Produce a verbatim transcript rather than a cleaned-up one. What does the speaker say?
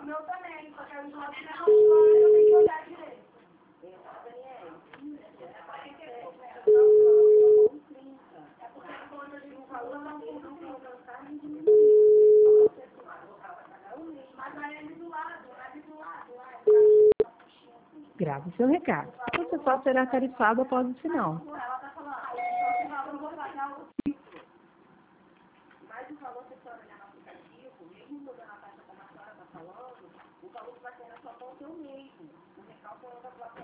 meu também, só que eu não eu tenho que olhar direito. É porque quando eu digo valor, não vou alcançar nem diminuir. Mas aí ali do lado, ali do lado, lá. Grave seu recado. Você só será tarifado após o sinal. Ela está falando, ah, eu vou pagar o ciclo. Mas o valor que a senhora olhar no aplicativo, mesmo mudando a taxa como a senhora está falando, o valor que vai ter na sua conta é o mesmo. O recalque é outra plataforma.